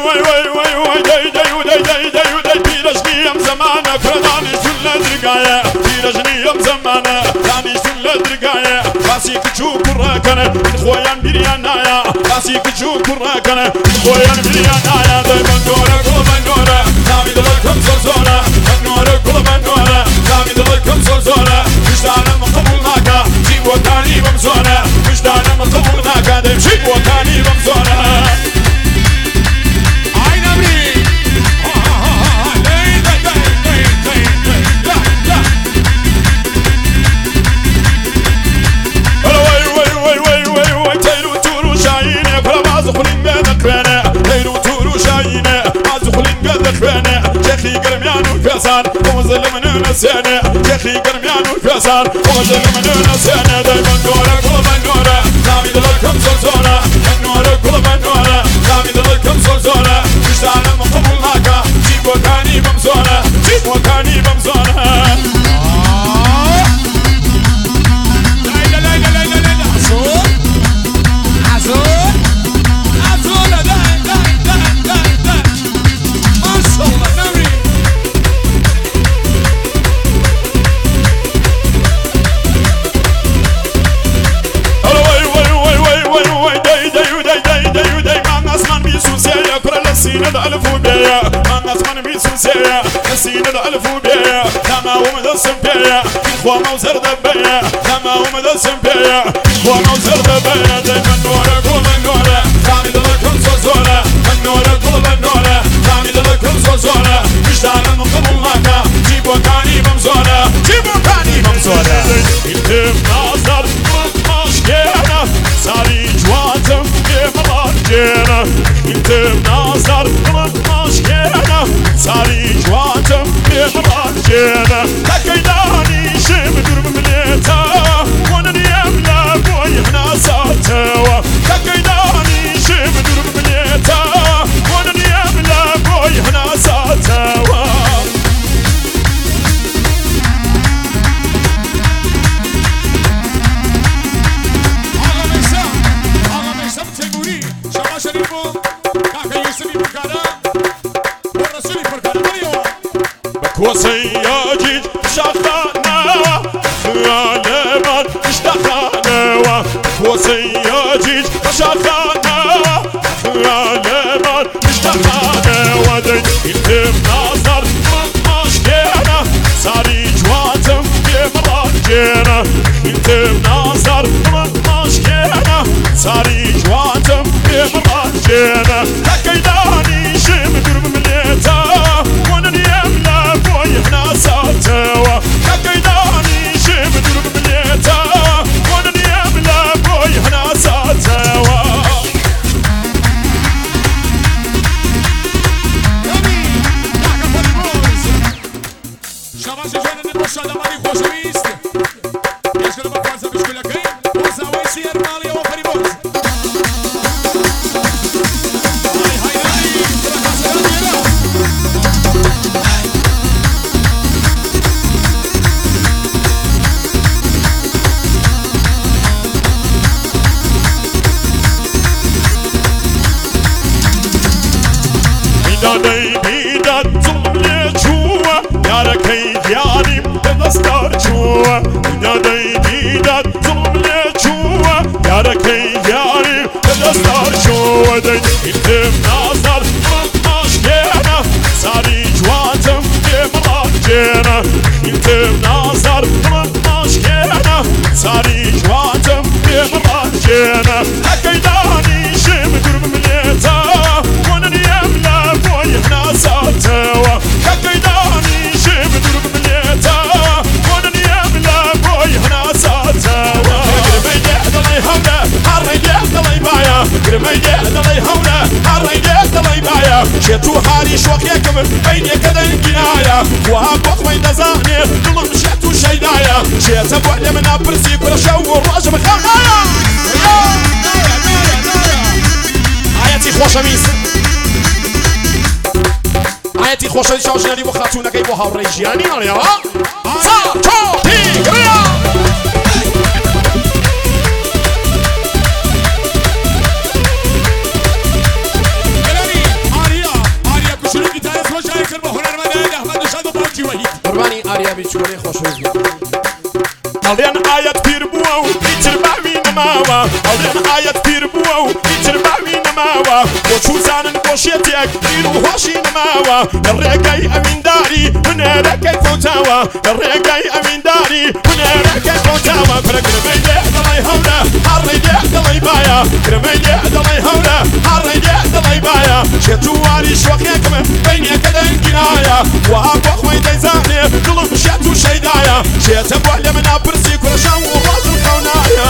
وي وي وي وي داي داي وداي داي داي وداي بيرجني يم زمانه فرداني شل درقايا بيرجني يم زمانه داني شل درقايا راسي كشو كراكنه خويا بريانايا راسي كشو كراكنه خويا بريانايا دايما نورا قلبا نورا نامي دلكم زلزولا نورا قلبا نورا نامي دلكم زلزولا مجدانا مقبولناكا جيب وطاني بمزونا مجدانا مقبولناكا دايم جيب وطاني بمزونا شيخي قرميان والفيصان ومظلم نسينا شيخي قرميان والفيصان ومظلم نسينا دايما نورا قلبا نورا نامي دلكم زلزولا نورا قلبا نورا نامي دلكم زلزولا مجدانا مقبولناكا جيب وكاني بمزونا جيب وكاني بمزونا ليلى ليلى ليلى ليلى عزول عزول عزول داي داي داي داي داي ما شاء الله نامي سيند ألف وبيا ما أسمن بيسوسيا سيند ألف وبيا لما ومدسم بيا إخوة موزر دبيا لما ومدسم بيا إخوة موزر دبيا دايما نورا قلبا نورا تامي دلكم زلزولا نورا قلبا نورا تامي دلكم زلزولا مجدانا مقبولناكا جيب وكاني بمزولا جيب وكاني بمزولا يتم ناصر مشكينا ساري جواتم بمراجينا يتم ناصر مشكينا ساري جواتم بمراجينا لكيداني شم درب مليتا وانا يملا بوي هنا ساتوا لكيداني شم درب مليتا وانا يملا بوي هنا ساتوا وسياجيج شخانا غالبا اشتخانا وسياجيج شخانا غالبا اشتخانا ودين يتم ناصر مشكينا ساري جواتم بمراجينا يتم ناصر مشكينا ساري جواتم بمراجينا لكيداني شم درب مليتا وانا يملا بوي هنا ساتوا لكيداني شم درب مليتا وانا يملا بوي هنا ساتوا شباب جانا نتمشى لمالي خوشويست يشغل بفرزة بشكل كريم وزاوي سير مالي وفري بوز داي بيدات ظلم جوا يا ركي يعني بدستار جوا داي بيدات ظلم جوا يا ركي يعني بدستار جوا داي يتم ناصر مشكينا ساري جواتم بمراجينا يتم ناصر مشكينا ساري جواتم بمراجينا لكيداني شم درب مليتا وانا يملا بوي هنا ساتوا لكيداني شم درب مليتا وانا يملا بوي هنا ساتوا قربي دلي هونا هري دلي بايا قربي دلي هونا هري دلي بايا شتو هاري شوق يكمل بيني كذا الجناية وهاك ما يدزاني ظلم شتو شيدايا شيت ابو علي من ابرسي كل شو الراجل خلايا آياتي خوشويست آياتي خوشويست شاوشنالي وخاتونا كيبو هاوري جياني عليا سا تو بي ريا ملاني بچکۆڵی خۆشەویست ئەڵێن ئاەت پیر بووە و هیچر باوی نەماوە ئەڵێن ئاەت پیر بووە و هیچر باوی نەماوە بۆ چوزانن بۆ شێتێک پیر و هۆشی نەماوە لە ڕێگەی ئەوینداری هونەرەکەی فۆتاوە لە ڕێگەی ئەوینداری هونەرەکەی فۆتاوە گرمەی لێ دەڵێ هەورە هەڕێی لێ دەڵێ باە گرمەی لێ دەڵێ هەورە هەڕێی لێ دەڵێ باە شێتوواری شۆخێکمە بینێکە دەنگینایە وا بۆ خۆی دەیزانێ دڵم شێت و شەیدایە شێتە بۆ لێ منە پرسی کوڕەشان و ڕازم خەونایە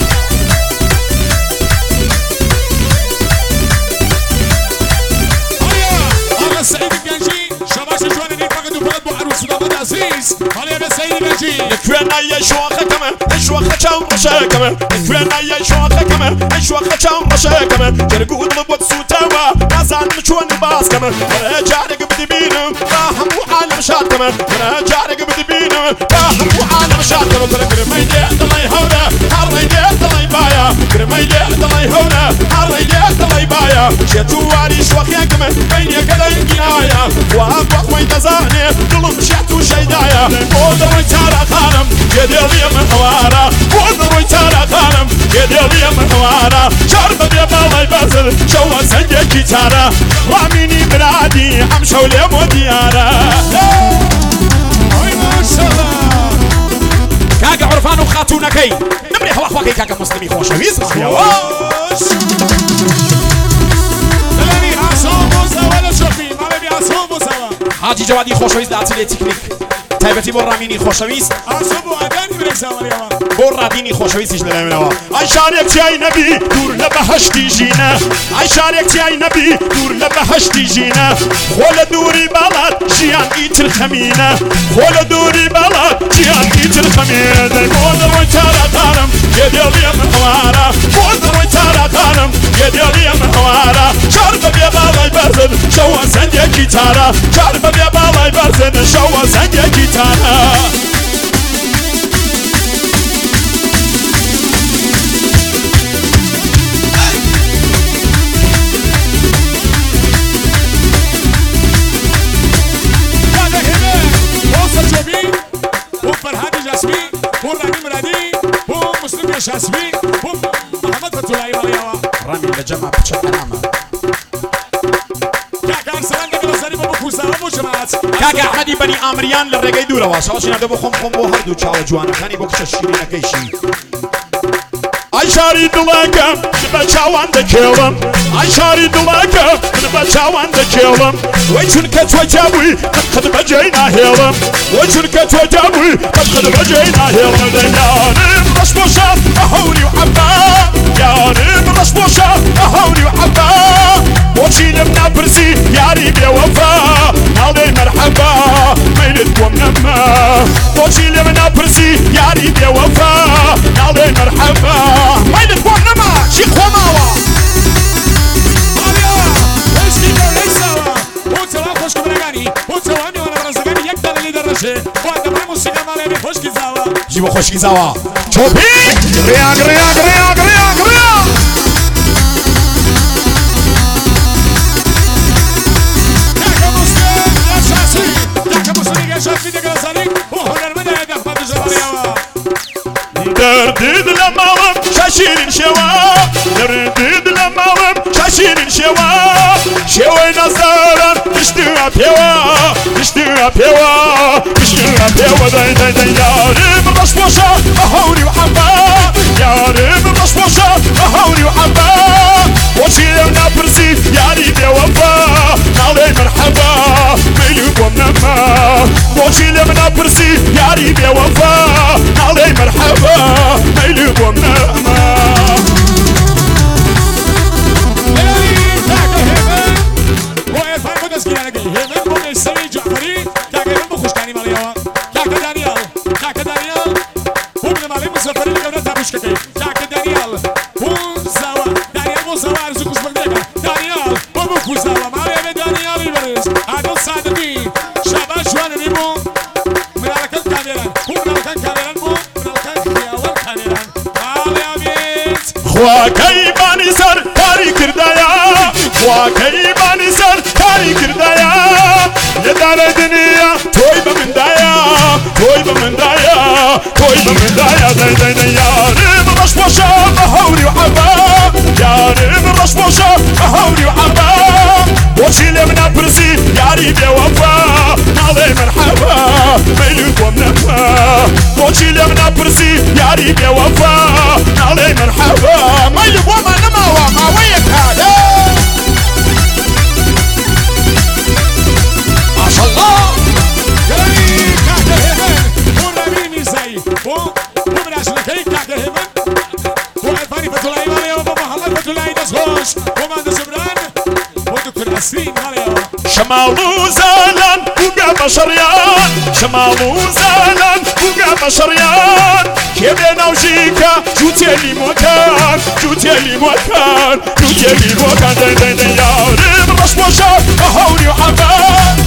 سعيد الجنجي شباش جوان اللي فقدوا بلد بو عروس ودابد عزيز هلا يا سعيد الجنجي لكوينا يا شوخة كمان شوخة شام رشا كمان لكوينا يا شوخة كمان شوخة شام رشا كمان جرقود ضبط سوتاوا نازان مشوان باس كمان انا جارك بدبينه فاهم وعالم شاد كمان انا جارك بدبينه فاهم وعالم شاد كمان كرمي دي دلي هونا هاري دي دلي بايا كرمي دي دلي هونا هاري دي دلي بايا شتواري شوخة كمان بيني كذا جناية وأبغى خوي تزاني ظلم شعت وشيداية ودروي ترى خانم يدلي من حوارة ودروي ترى خانم يدلي من حوارة شرب بيبالي بازل شو سنجي جيتارة راميني مرادي عم شولي موديارة هاي ما شاء الله كاكا عرفان وخاتونكي نمري حوا خواكي كاكا مسلمي خوشويست حاجی جوادی خوشویست داعتیلی تکنیک تایبەتی بۆ ڕامینی خۆشەویست بۆ ڕادینی خۆشەویستیش لەلای منەوە ئای شارێک چیای نەبی دوور لە بەهەشتی ژینە ئای شارێک چیای نەبی دوور لە بەهەشتی ژینە خۆ لە دووری باڵات ژیان ئیتر خەمینە خۆ لە دووری باڵات ژیان ئیتر خەمینە بۆ دەڕۆی تارەکانم یێدێڵیە من هەوارە بۆ دەڕۆی تارەکانم یێدێڵیە من هەوارە چار بەبێ باڵای بەرزن شەوە سەنگێکی تارە چار بەبێ باڵای بەرزن شەوە سەنگێکی تارە شاسبي هم محمد فتولاي واليوا رامي لجمع بچه أنامه كاكا أرسلان دقل الزري ببكوسا وبو جماعات كاكا أحمدي بني آمريان للرقاي دورة واسا وشينا دبو خم بو هردو چاو جوانا خاني بو كشش شيرين كيشي ئای شاری دڵەکە من بە چاوان دەکێڵم ئای شاری دڵەکە من بە چاوان دەکێڵم وەی چونکە تۆ جابووی قەت بەجێی ناهێڵم وەی چونکە تۆ جابووی قەت بەجێی ناهێڵم یارم ڕەش بۆشە بە هەوری و عەبا یارم ڕەش بۆشە بە هەوری و عەبا بۆچی لەم ناپرسی یاری بێوەفا ناڵێ مەرحەبا مەیلت بۆم نەما بۆچی لەم ناپرسی یاری بێوەفا ناڵێ مەرحەبا مەیلت بۆم نەما چی خۆماوە وشتی لەیساوە بۆ چەوا خۆشکە بەرەگانی بۆ چەوا میوانە بەڕێزەکانی یەک دەڵێ دەڕەشێ بۆ دەمای موسیقا ماڵێ خۆشکی زاوە جی بۆ خۆشکی زاوە چۆپی گڕیا گڕیا گڕیا گڕیا گڕیا كاكا مسلم يا شاسي كاكا مسلم يا شاسي دقل الزري بۆ هۆنەرمەندە هێدە ئەحمەد جەڵاڵیەوە دردد لمالم شاشيرين شوا دردد لمالم شاشيرين شوا شوي نزارا تشترى بيوا تشترى بيوا تشترى بيوا داي داي داي يارم رشبوشة هوري وحبا يارم رشبوشة هوري وحبا وشيم نابرسي ياري بيوفا نالي مرحبا ميلي بومنما وشيم نابرسي ياري بيوفا نالي مرحبا ميلي بومنما خواكي باني سر كاري كردايا خواكي باني سر كاري كردايا لدار الدنيا توي بمن دايا توي من دايا توي من دايا داي داي داي يارم رشبوشة بهوري وعبا يارم رشبوشة بهوري وعبا وشي لمنا برسي ياري بوفا نالي مرحبا ميلوك ومنفا وشي لمنا برسي ياري بوفا نالي مرحبا ميلوك ومنما وما ويك هذا ما شاء الله جاي كعكة هيمن ورميني زي ومن عشان كي كعكة هيمن وعفاني فتولاي مالي وبابا محمد فتولاي دسخوش وما دسبران ودكتور أسرين مالي شمالو زالان وقع بشريان شمالو زالان وقع بشريان كيبنا وجيكا جوتيلي موكان جوتيلي موكان جوتيلي موكان داي داي داي يا ريم رشبوشة هوري وعبان